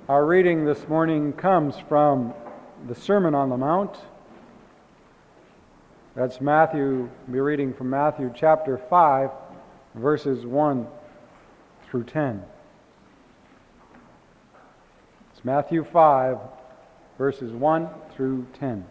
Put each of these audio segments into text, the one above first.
Our reading this morning comes from the Sermon on the Mount. That's Matthew. We'll be reading from Matthew chapter 5, verses 1 through 10. It's Matthew 5, verses 1 through 10.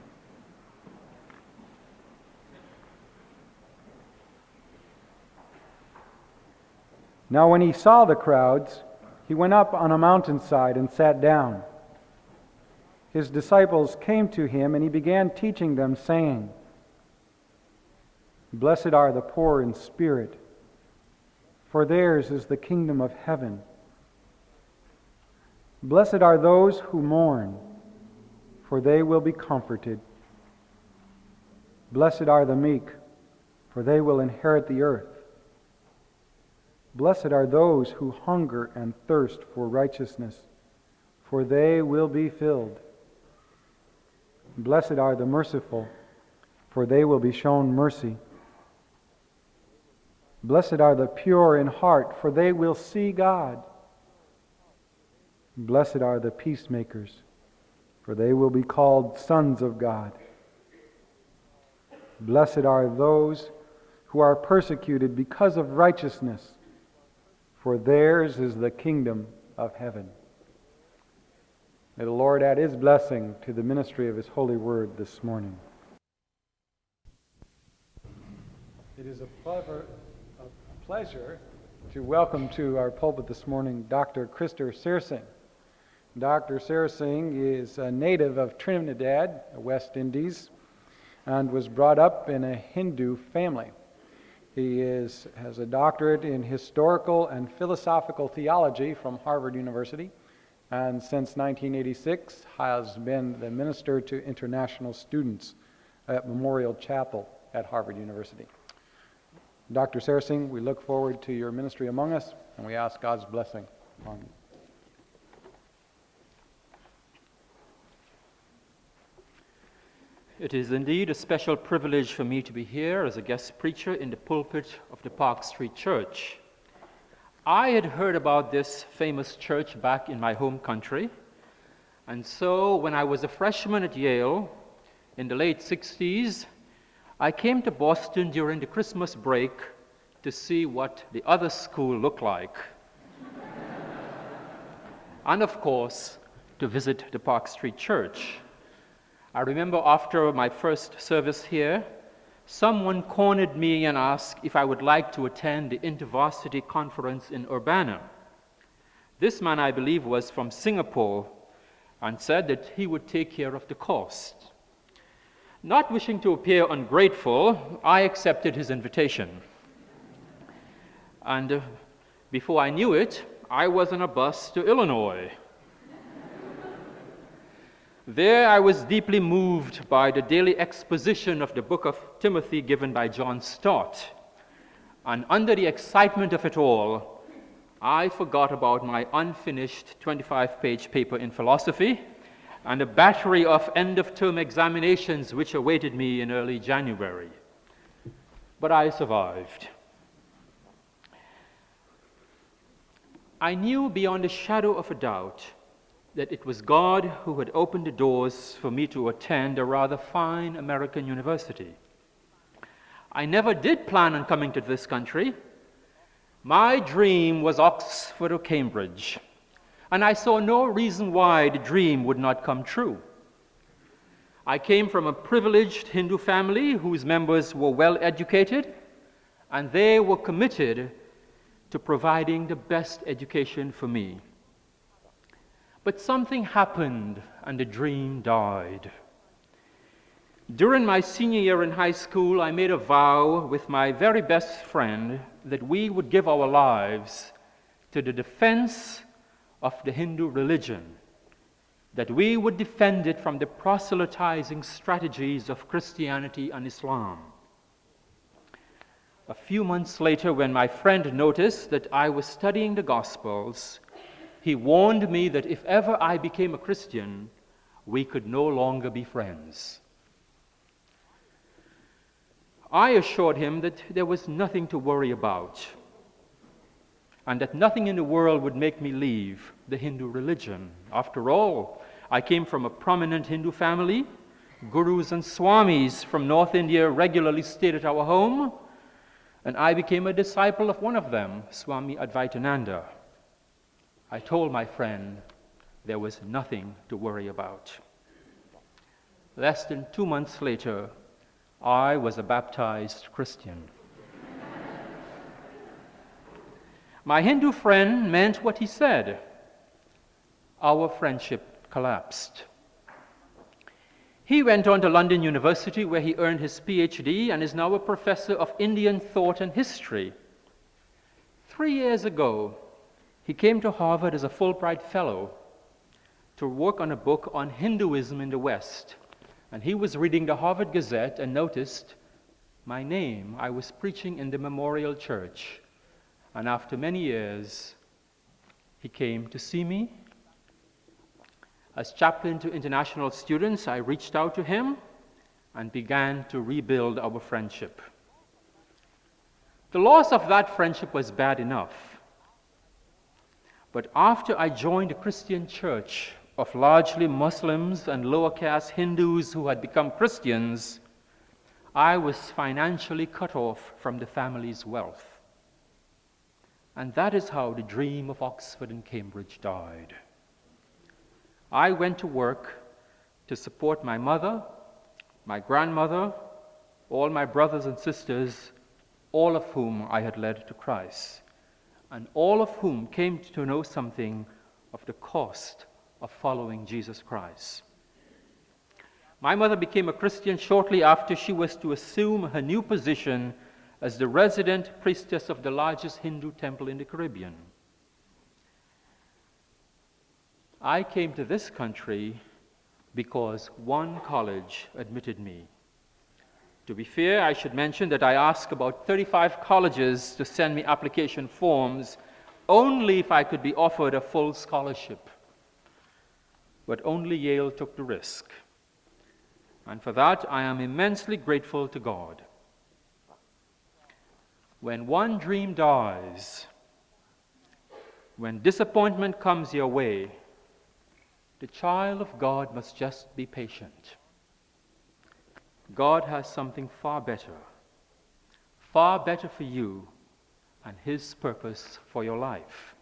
Now when he saw the crowds, he went up on a mountainside and sat down. His disciples came to him, and he began teaching them, saying, "Blessed are the poor in spirit, for theirs is the kingdom of heaven. Blessed are those who mourn, for they will be comforted. Blessed are the meek, for they will inherit the earth. Blessed are those who hunger and thirst for righteousness, for they will be filled. Blessed are the merciful, for they will be shown mercy. Blessed are the pure in heart, for they will see God. Blessed are the peacemakers, for they will be called sons of God. Blessed are those who are persecuted because of righteousness, for theirs is the kingdom of heaven." May the Lord add His blessing to the ministry of His holy word this morning. It is a pleasure to welcome to our pulpit this morning Dr. Krister Searsing. Dr. Searsing is a native of Trinidad, West Indies, and was brought up in a Hindu family. He has a doctorate in historical and philosophical theology from Harvard University, and since 1986 has been the minister to international students at Memorial Chapel at Harvard University. Dr. Searsing, we look forward to your ministry among us, and we ask God's blessing on you. It is indeed a special privilege for me to be here as a guest preacher in the pulpit of the Park Street Church. I had heard about this famous church back in my home country, and so when I was a freshman at Yale in the late 60s, I came to Boston during the Christmas break to see what the other school looked like. And of course, to visit the Park Street Church. I remember after my first service here, someone cornered me and asked if I would like to attend the InterVarsity Conference in Urbana. This man, I believe, was from Singapore and said that he would take care of the cost. Not wishing to appear ungrateful, I accepted his invitation. And before I knew it, I was on a bus to Illinois. There I was deeply moved by the daily exposition of the book of Timothy given by John Stott. And under the excitement of it all, I forgot about my unfinished 25-page paper in philosophy and a battery of end-of-term examinations which awaited me in early January. But I survived. I knew beyond a shadow of a doubt that it was God who had opened the doors for me to attend a rather fine American university. I never did plan on coming to this country. My dream was Oxford or Cambridge, and I saw no reason why the dream would not come true. I came from a privileged Hindu family whose members were well educated, and they were committed to providing the best education for me. But something happened and the dream died. During my senior year in high school, I made a vow with my very best friend that we would give our lives to the defense of the Hindu religion, that we would defend it from the proselytizing strategies of Christianity and Islam. A few months later, when my friend noticed that I was studying the Gospels, he warned me that if ever I became a Christian, we could no longer be friends. I assured him that there was nothing to worry about. and that nothing in the world would make me leave the Hindu religion. After all, I came from a prominent Hindu family. Gurus and swamis from North India regularly stayed at our home, and I became a disciple of one of them, Swami Advaitananda. I told my friend there was nothing to worry about. Less than 2 months later, I was a baptized Christian. My Hindu friend meant what he said. Our friendship collapsed. He went on to London University, where he earned his PhD and is now a professor of Indian thought and history. 3 years ago, he came to Harvard as a Fulbright Fellow to work on a book on Hinduism in the West. And he was reading the Harvard Gazette and noticed my name. I was preaching in the Memorial Church. And after many years, he came to see me. As chaplain to international students, I reached out to him and began to rebuild our friendship. The loss of that friendship was bad enough. But after I joined a Christian church of largely Muslims and lower caste Hindus who had become Christians, I was financially cut off from the family's wealth. And that is how the dream of Oxford and Cambridge died. I went to work to support my mother, my grandmother, all my brothers and sisters, all of whom I had led to Christ, and all of whom came to know something of the cost of following Jesus Christ. My mother became a Christian shortly after she was to assume her new position as the resident priestess of the largest Hindu temple in the Caribbean. I came to this country because one college admitted me. To be fair, I should mention that I asked about 35 colleges to send me application forms only if I could be offered a full scholarship. But only Yale took the risk. And for that, I am immensely grateful to God. When one dream dies, when disappointment comes your way, the child of God must just be patient. God has something far better for you and His purpose for your life.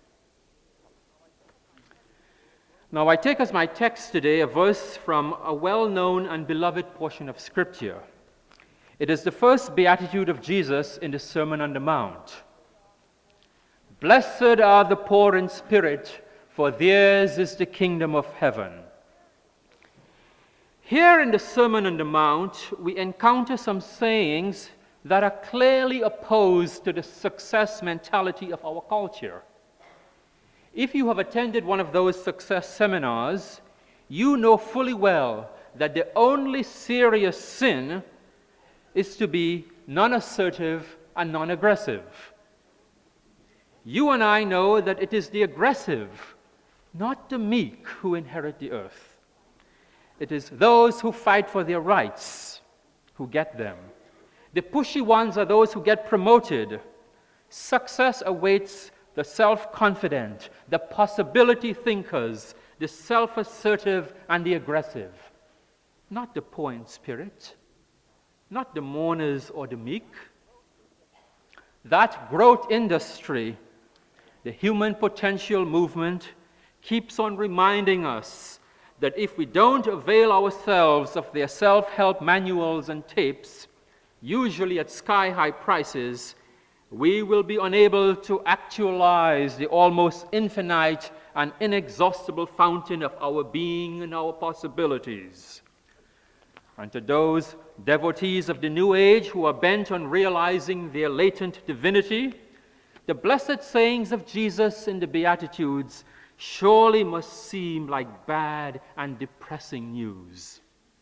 Now, I take as my text today a verse from a well-known and beloved portion of Scripture. It is the first beatitude of Jesus in the Sermon on the Mount. Blessed are the poor in spirit, for theirs is the kingdom of heaven. Here in the Sermon on the Mount, we encounter some sayings that are clearly opposed to the success mentality of our culture. If you have attended one of those success seminars, you know fully well that the only serious sin is to be non-assertive and non-aggressive. You and I know that it is the aggressive, not the meek, who inherit the earth. It is those who fight for their rights who get them. The pushy ones are those who get promoted. Success awaits the self-confident, the possibility thinkers, the self-assertive and the aggressive. Not the poor in spirit, not the mourners or the meek. That growth industry, the human potential movement, keeps on reminding us that if we don't avail ourselves of their self-help manuals and tapes, usually at sky-high prices, we will be unable to actualize the almost infinite and inexhaustible fountain of our being and our possibilities. And to those devotees of the New Age who are bent on realizing their latent divinity, the blessed sayings of Jesus in the Beatitudes surely must seem like bad and depressing news.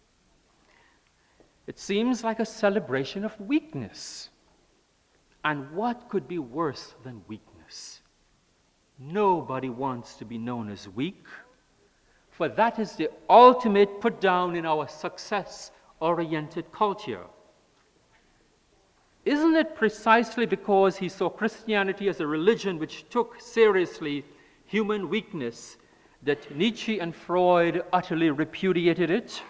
It seems like a celebration of weakness. And what could be worse than weakness? Nobody wants to be known as weak, for that is the ultimate put down in our success-oriented culture. Isn't it precisely because he saw Christianity as a religion which took seriously human weakness that Nietzsche and Freud utterly repudiated it?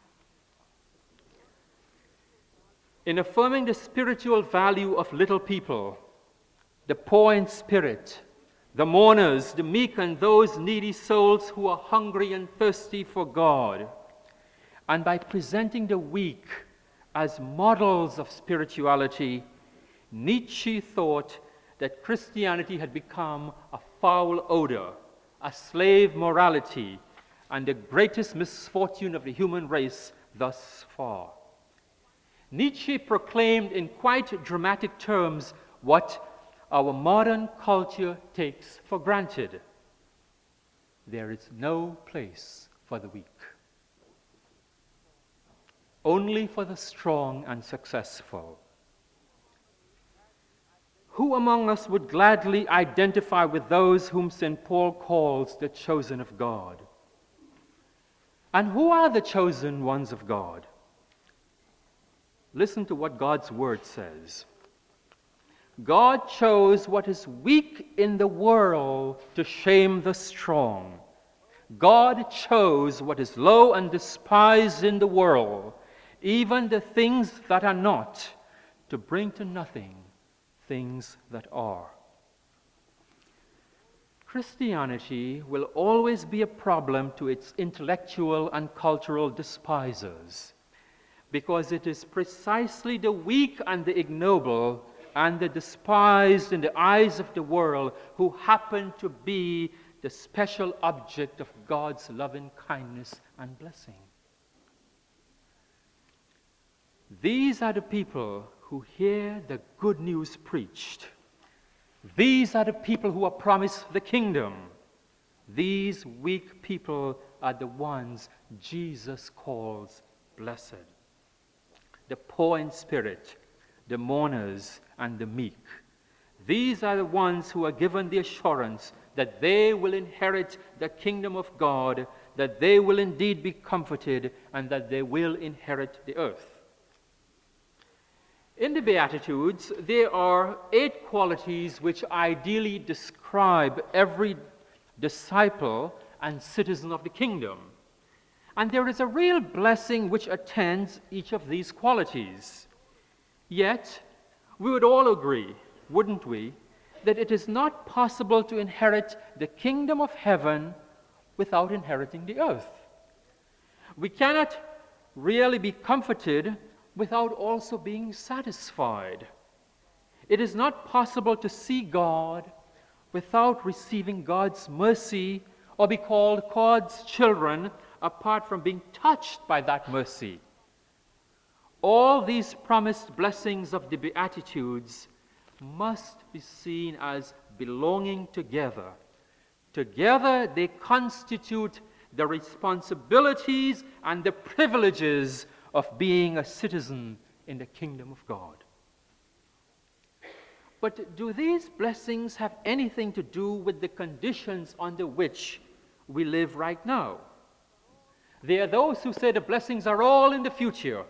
In affirming the spiritual value of little people, the poor in spirit, the mourners, the meek, and those needy souls who are hungry and thirsty for God, and by presenting the weak as models of spirituality, Nietzsche thought that Christianity had become a foul odor, a slave morality, and the greatest misfortune of the human race thus far. Nietzsche proclaimed in quite dramatic terms what our modern culture takes for granted. There is no place for the weak, only for the strong and successful. Who among us would gladly identify with those whom St. Paul calls the chosen of God? And who are the chosen ones of God? Listen to what God's word says. God chose what is weak in the world to shame the strong. God chose what is low and despised in the world, even the things that are not, to bring to nothing things that are. Christianity will always be a problem to its intellectual and cultural despisers, because it is precisely the weak and the ignoble and the despised in the eyes of the world who happen to be the special object of God's loving kindness and blessing. These are the people who hear the good news preached. These are the people who are promised the kingdom. These weak people are the ones Jesus calls blessed. The poor in spirit, the mourners, and the meek. These are the ones who are given the assurance that they will inherit the kingdom of God, that they will indeed be comforted, and that they will inherit the earth. In the Beatitudes, there are 8 qualities which ideally describe every disciple and citizen of the kingdom. And there is a real blessing which attends each of these qualities. Yet, we would all agree, wouldn't we, that it is not possible to inherit the kingdom of heaven without inheriting the earth. We cannot really be comforted without also being satisfied. It is not possible to see God without receiving God's mercy or be called God's children apart from being touched by that mercy. All these promised blessings of the Beatitudes must be seen as belonging together. Together they constitute the responsibilities and the privileges of being a citizen in the kingdom of God. But do these blessings have anything to do with the conditions under which we live right now? There are those who say the blessings are all in the future.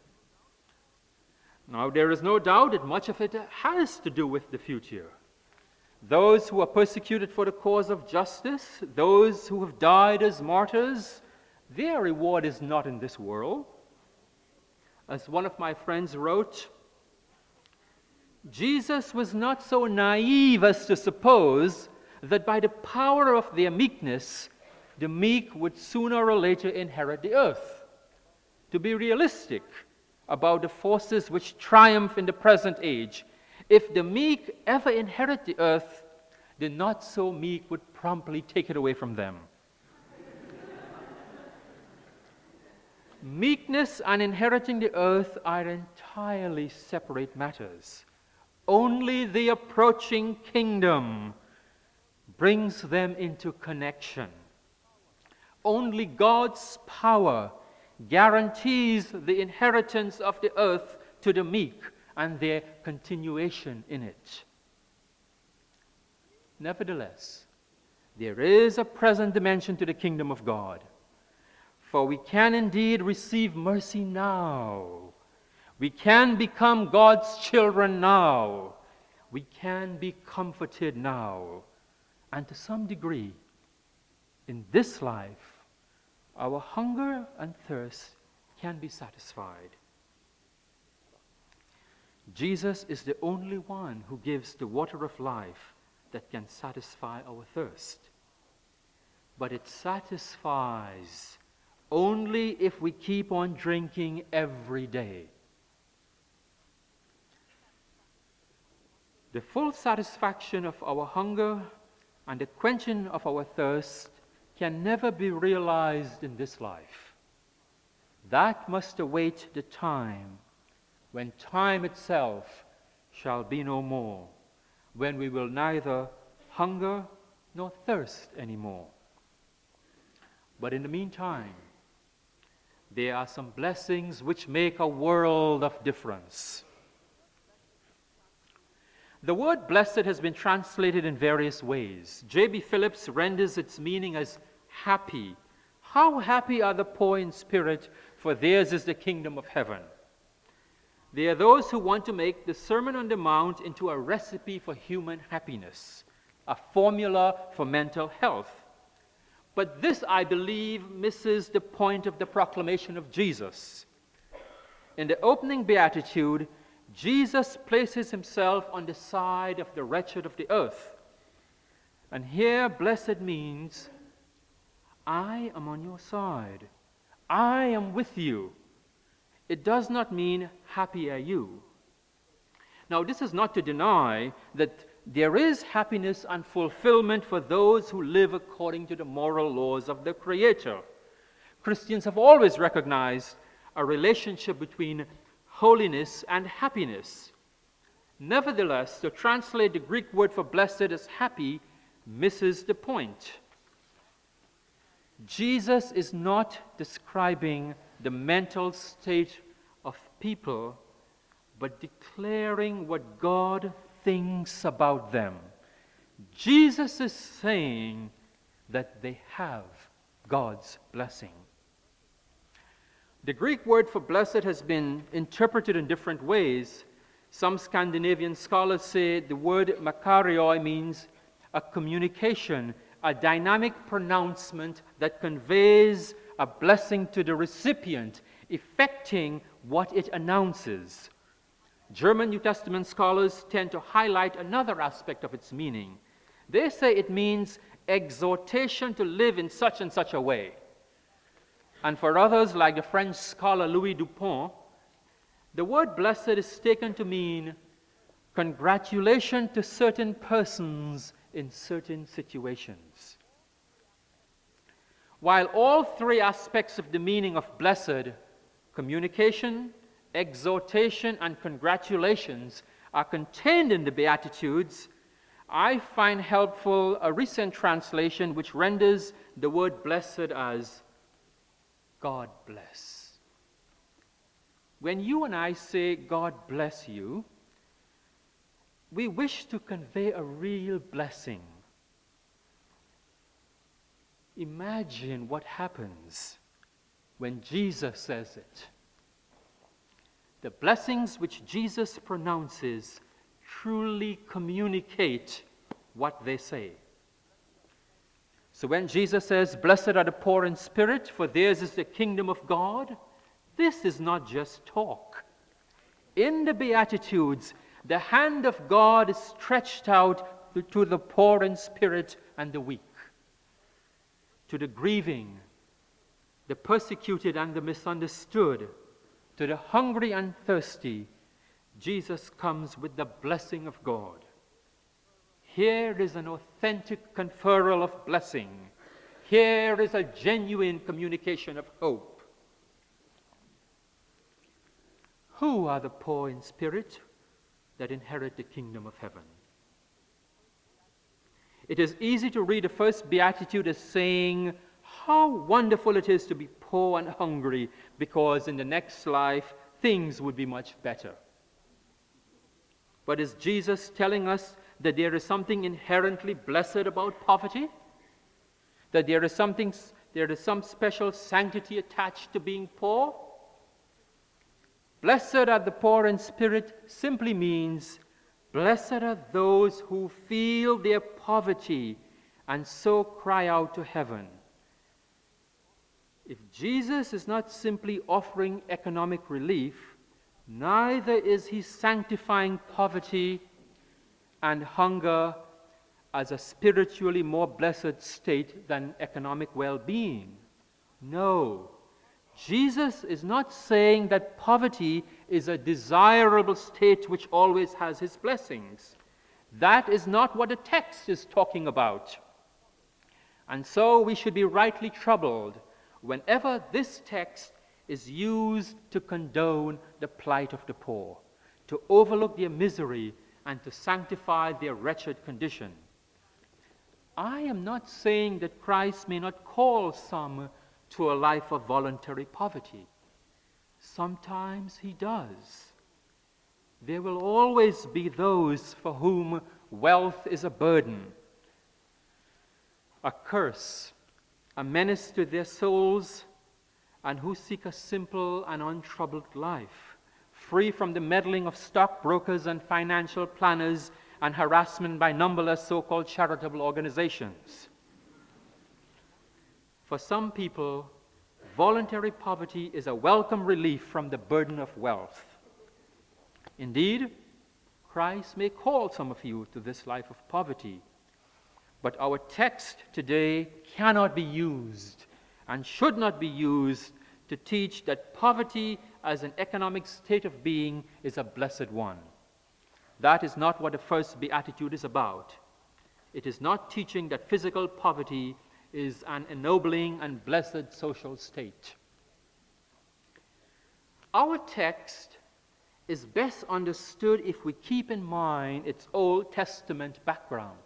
Now, there is no doubt that much of it has to do with the future. Those who are persecuted for the cause of justice, those who have died as martyrs, their reward is not in this world. As one of my friends wrote, Jesus was not so naive as to suppose that by the power of their meekness, the meek would sooner or later inherit the earth. To be realistic about the forces which triumph in the present age, if the meek ever inherit the earth, the not so meek would promptly take it away from them. Meekness and inheriting the earth are entirely separate matters. Only the approaching kingdom brings them into connection. Only God's power guarantees the inheritance of the earth to the meek and their continuation in it. Nevertheless, there is a present dimension to the kingdom of God. For we can indeed receive mercy now. We can become God's children now. We can be comforted now. And to some degree, in this life, our hunger and thirst can be satisfied. Jesus is the only one who gives the water of life that can satisfy our thirst. But it satisfies only if we keep on drinking every day. The full satisfaction of our hunger and the quenching of our thirst can never be realized in this life. That must await the time when time itself shall be no more, when we will neither hunger nor thirst anymore. But in the meantime, there are some blessings which make a world of difference. The word blessed has been translated in various ways. J.B. Phillips renders its meaning as happy. How happy are the poor in spirit, for theirs is the kingdom of heaven. There are those who want to make the Sermon on the Mount into a recipe for human happiness, a formula for mental health. But this, I believe, misses the point of the proclamation of Jesus. In the opening beatitude, Jesus places himself on the side of the wretched of the earth. And here, blessed means, I am on your side. I am with you. It does not mean, happy are you. Now, this is not to deny that there is happiness and fulfillment for those who live according to the moral laws of the Creator. Christians have always recognized a relationship between holiness and happiness. Nevertheless, to translate the Greek word for blessed as happy misses the point. Jesus is not describing the mental state of people, but declaring what God thinks about them. Jesus is saying that they have God's blessing. The Greek word for blessed has been interpreted in different ways. Some Scandinavian scholars say the word makarioi means a communication, a dynamic pronouncement that conveys a blessing to the recipient, effecting what it announces. German New Testament scholars tend to highlight another aspect of its meaning. They say it means exhortation to live in such and such a way. And for others, like the French scholar Louis Dupont, the word blessed is taken to mean congratulation to certain persons in certain situations. While all three aspects of the meaning of blessed, communication, exhortation, and congratulations, are contained in the Beatitudes, I find helpful a recent translation which renders the word blessed as God bless. When you and I say God bless you, we wish to convey a real blessing. Imagine what happens when Jesus says it. The blessings which Jesus pronounces truly communicate what they say. So when Jesus says, "Blessed are the poor in spirit, for theirs is the kingdom of God," this is not just talk. In the Beatitudes, the hand of God is stretched out to the poor in spirit and the weak, to the grieving, the persecuted and the misunderstood, to the hungry and thirsty. Jesus comes with the blessing of God. Here is an authentic conferral of blessing. Here is a genuine communication of hope. Who are the poor in spirit that inherit the kingdom of heaven? It is easy to read the first beatitude as saying, how wonderful it is to be poor and hungry, because in the next life things would be much better. But is Jesus telling us that there is something inherently blessed about poverty? That there is some special sanctity attached to being poor? Blessed are the poor in spirit simply means, blessed are those who feel their poverty and so cry out to heaven. If Jesus is not simply offering economic relief, neither is he sanctifying poverty and hunger as a spiritually more blessed state than economic well-being. No, Jesus is not saying that poverty is a desirable state which always has his blessings. That is not what the text is talking about. And so we should be rightly troubled whenever this text is used to condone the plight of the poor, to overlook their misery, and to sanctify their wretched condition. I am not saying that Christ may not call some to a life of voluntary poverty. Sometimes he does. There will always be those for whom wealth is a burden, a curse, a menace to their souls, and who seek a simple and untroubled life, free from the meddling of stockbrokers and financial planners and harassment by numberless so-called charitable organizations. For some people, voluntary poverty is a welcome relief from the burden of wealth. Indeed, Christ may call some of you to this life of poverty, but our text today cannot be used and should not be used to teach that poverty as an economic state of being is a blessed one. That is not what the first beatitude is about. It is not teaching that physical poverty is an ennobling and blessed social state. Our text is best understood if we keep in mind its Old Testament background.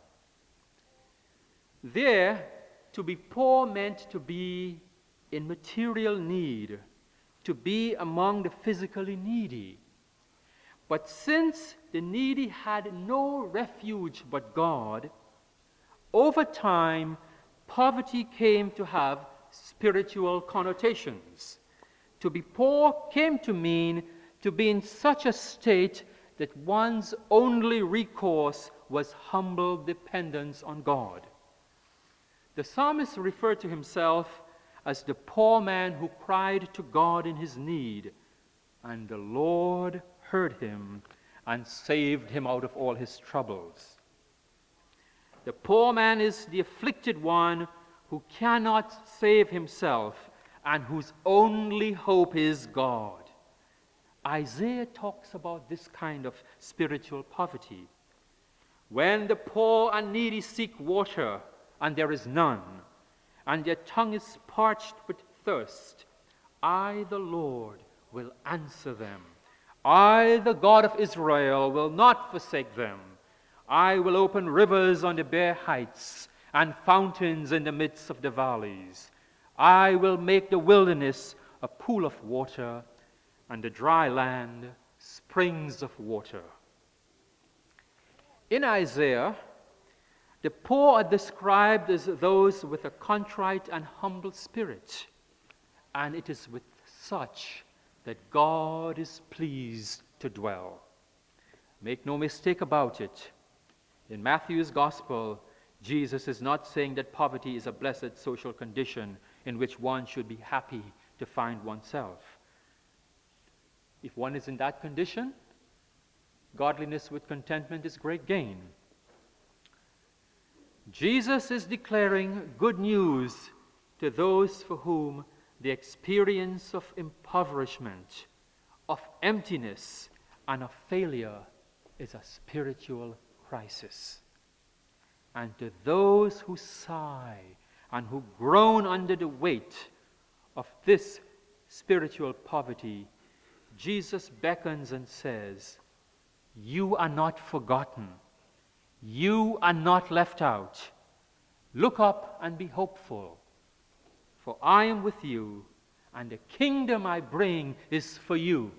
There, to be poor meant to be in material need, to be among the physically needy. But since the needy had no refuge but God, over time, poverty came to have spiritual connotations. To be poor came to mean to be in such a state that one's only recourse was humble dependence on God. The psalmist referred to himself as the poor man who cried to God in his need, and the Lord heard him and saved him out of all his troubles. The poor man is the afflicted one who cannot save himself and whose only hope is God. Isaiah talks about this kind of spiritual poverty. When the poor and needy seek water, and there is none, and their tongue is parched with thirst, I, the Lord, will answer them. I, the God of Israel, will not forsake them. I will open rivers on the bare heights and fountains in the midst of the valleys. I will make the wilderness a pool of water, and the dry land springs of water. In Isaiah, the poor are described as those with a contrite and humble spirit, and it is with such that God is pleased to dwell. Make no mistake about it. In Matthew's Gospel, Jesus is not saying that poverty is a blessed social condition in which one should be happy to find oneself. If one is in that condition, godliness with contentment is great gain. Jesus is declaring good news to those for whom the experience of impoverishment, of emptiness, and of failure is a spiritual crisis. And to those who sigh and who groan under the weight of this spiritual poverty, Jesus beckons and says, "You are not forgotten. You are not left out. Look up and be hopeful, for I am with you, and the kingdom I bring is for you."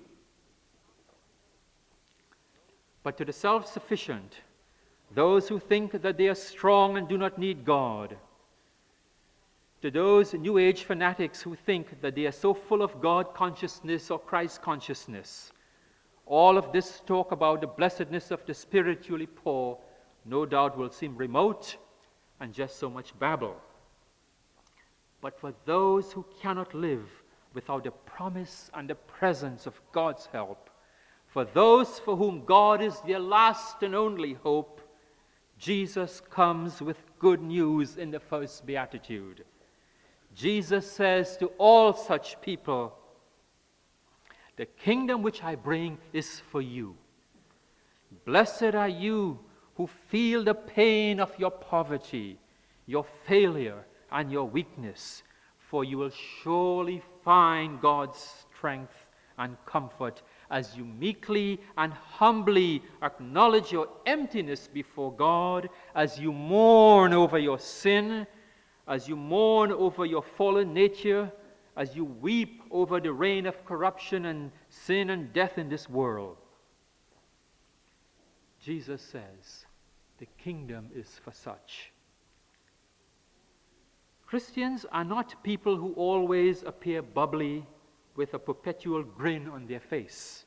But to the self-sufficient, those who think that they are strong and do not need God, to those New Age fanatics who think that they are so full of God consciousness or Christ consciousness, all of this talk about the blessedness of the spiritually poor no doubt will seem remote and just so much babble. But for those who cannot live without the promise and the presence of God's help, for those for whom God is their last and only hope, Jesus comes with good news in the first beatitude. Jesus says to all such people, "The kingdom which I bring is for you. Blessed are you who feel the pain of your poverty, your failure, and your weakness, for you will surely find God's strength and comfort as you meekly and humbly acknowledge your emptiness before God, as you mourn over your sin, as you mourn over your fallen nature, as you weep over the reign of corruption and sin and death in this world." Jesus says, the kingdom is for such. Christians are not people who always appear bubbly with a perpetual grin on their face.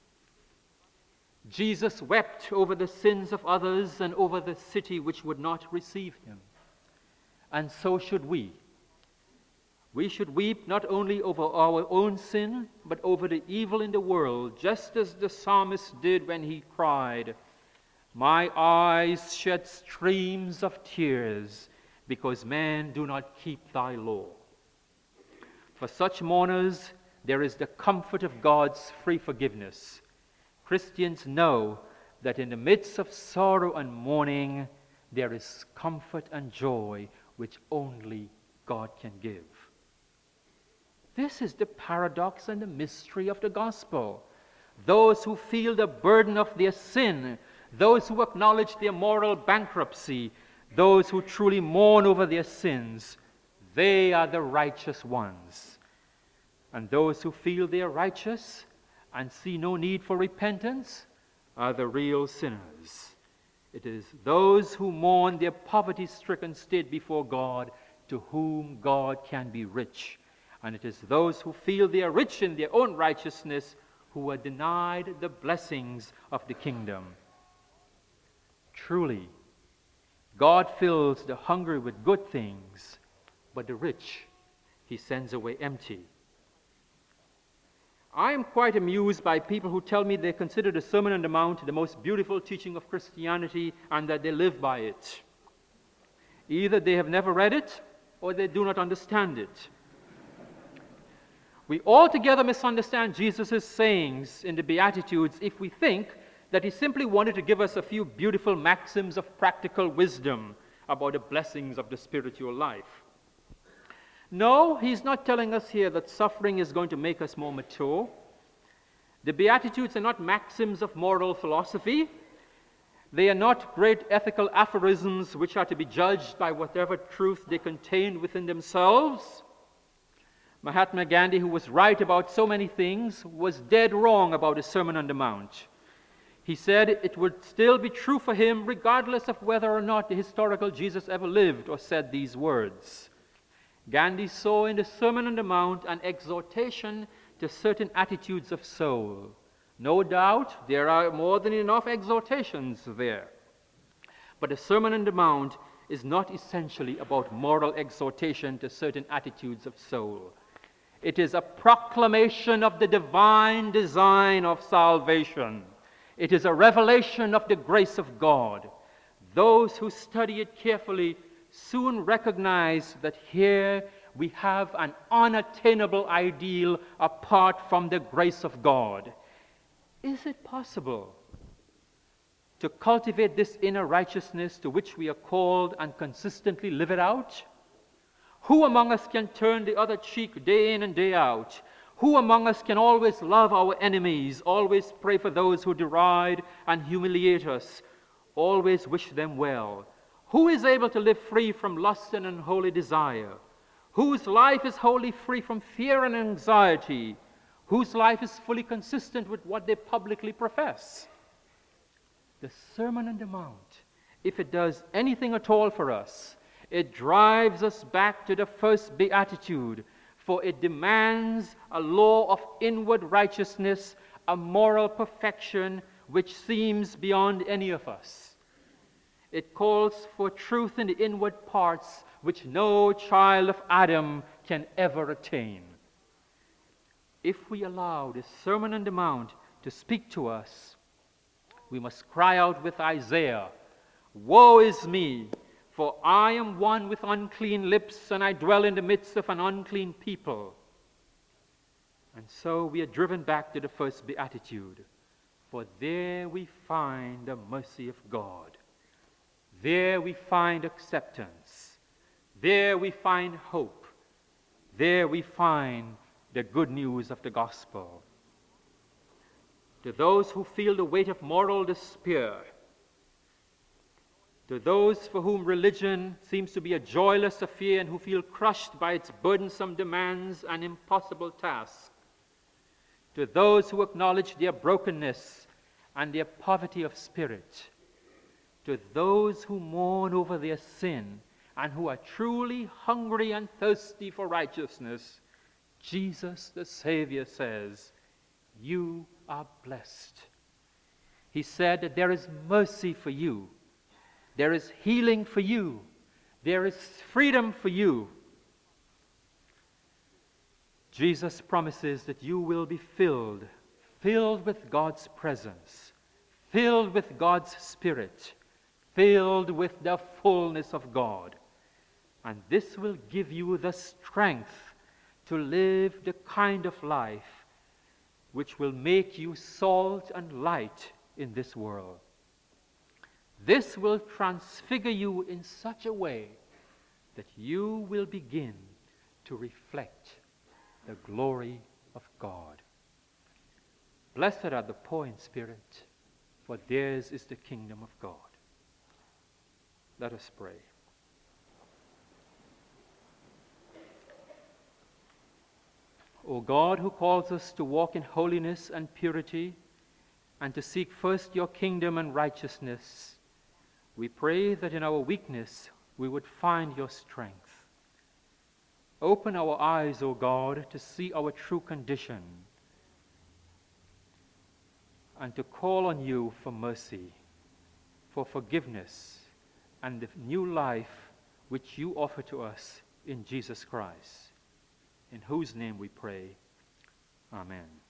Jesus wept over the sins of others and over the city which would not receive him. And so should we. We should weep not only over our own sin, but over the evil in the world, just as the psalmist did when he cried, "My eyes shed streams of tears, because men do not keep thy law." For such mourners, there is the comfort of God's free forgiveness. Christians know that in the midst of sorrow and mourning, there is comfort and joy which only God can give. This is the paradox and the mystery of the gospel. Those who feel the burden of their sin, those who acknowledge their moral bankruptcy, those who truly mourn over their sins, they are the righteous ones. And those who feel they are righteous and see no need for repentance are the real sinners. It is those who mourn their poverty-stricken state before God to whom God can be rich. And it is those who feel they are rich in their own righteousness who are denied the blessings of the kingdom. Truly, God fills the hungry with good things, but the rich he sends away empty. I am quite amused by people who tell me they consider the Sermon on the Mount the most beautiful teaching of Christianity and that they live by it. Either they have never read it or they do not understand it. We altogether misunderstand Jesus' sayings in the Beatitudes if we think that he simply wanted to give us a few beautiful maxims of practical wisdom about the blessings of the spiritual life. No, he's not telling us here that suffering is going to make us more mature. The Beatitudes are not maxims of moral philosophy. They are not great ethical aphorisms which are to be judged by whatever truth they contain within themselves. Mahatma Gandhi, who was right about so many things, was dead wrong about the Sermon on the Mount. He said it would still be true for him regardless of whether or not the historical Jesus ever lived or said these words. Gandhi saw in the Sermon on the Mount an exhortation to certain attitudes of soul. No doubt there are more than enough exhortations there. But the Sermon on the Mount is not essentially about moral exhortation to certain attitudes of soul. It is a proclamation of the divine design of salvation. It is a revelation of the grace of God. Those who study it carefully soon recognize that here we have an unattainable ideal apart from the grace of God. Is it possible to cultivate this inner righteousness to which we are called and consistently live it out? Who among us can turn the other cheek day in and day out? Who among us can always love our enemies, always pray for those who deride and humiliate us, always wish them well? Who is able to live free from lust and unholy desire? Whose life is wholly free from fear and anxiety? Whose life is fully consistent with what they publicly profess? The Sermon on the Mount, if it does anything at all for us, It drives us back to the first beatitude, for it demands a law of inward righteousness, a moral perfection which seems beyond any of us. It calls for truth in the inward parts which no child of Adam can ever attain. If we allow the Sermon on the Mount to speak to us, we must cry out with Isaiah, "Woe is me, for I am one with unclean lips, and I dwell in the midst of an unclean people." And so we are driven back to the first beatitude, for there we find the mercy of God. There we find acceptance. There we find hope. There we find the good news of the gospel. To those who feel the weight of moral despair, to those for whom religion seems to be a joyless affair and who feel crushed by its burdensome demands and impossible tasks, to those who acknowledge their brokenness and their poverty of spirit, to those who mourn over their sin and who are truly hungry and thirsty for righteousness, Jesus the Savior says, "You are blessed." He said that there is mercy for you. There is healing for you. There is freedom for you. Jesus promises that you will be filled with God's presence, filled with God's Spirit, filled with the fullness of God. And this will give you the strength to live the kind of life which will make you salt and light in this world. This will transfigure you in such a way that you will begin to reflect the glory of God. Blessed are the poor in spirit, for theirs is the kingdom of God. Let us pray. O God, who calls us to walk in holiness and purity and to seek first your kingdom and righteousness, we pray that in our weakness we would find your strength. Open our eyes, O God, to see our true condition and to call on you for mercy, for forgiveness, and the new life which you offer to us in Jesus Christ, in whose name we pray. Amen.